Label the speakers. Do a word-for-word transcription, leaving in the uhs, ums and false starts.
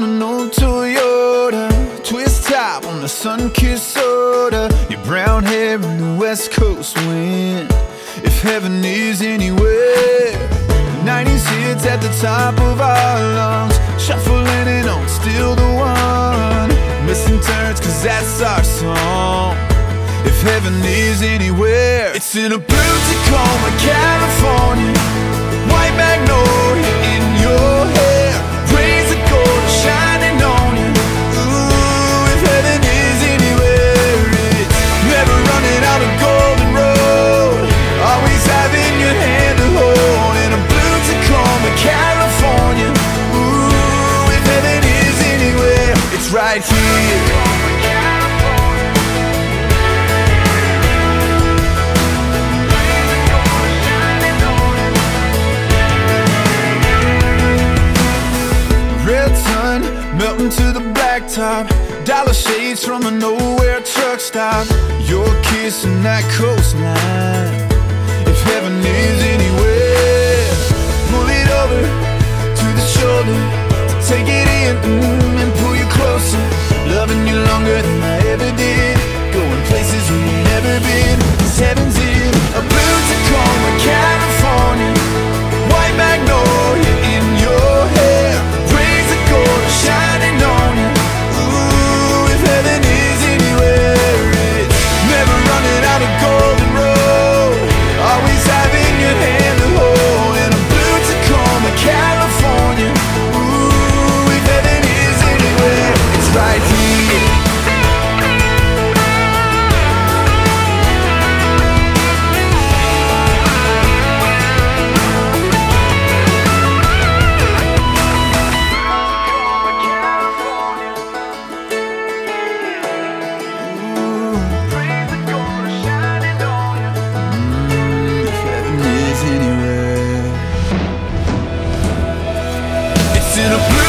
Speaker 1: an old Toyota, twist top on the sun-kissed soda, your brown hair in the West Coast wind. If heaven is anywhere, the nineties hits at the top of our lungs, shuffling and on still the one, missing turns cause that's our song. If heaven is anywhere, it's in a blue Tacoma, California, white magnolia in your hair, rays of gold shining on you. Ooh, if heaven is anywhere, it's never running out of golden road, always having your hand to hold. In a blue Tacoma, California. Ooh, if heaven is anywhere, it's right here. Melting to the blacktop, dollar shades from a nowhere truck stop, your kiss and that coastline. If heaven is anywhere, pull it over to the shoulder to take it in mm, and pull you closer, loving you longer than I ever did, going places we ain't never been. Cause heaven's in a blue Tacoma, California, white magnolia in your hair, rays of gold shining on you. Ooh, if heaven is anywhere, it's never running out of golden road, always having your hand to hold. In a blue Tacoma, California. Ooh, if heaven is anywhere, it's right here. In a blue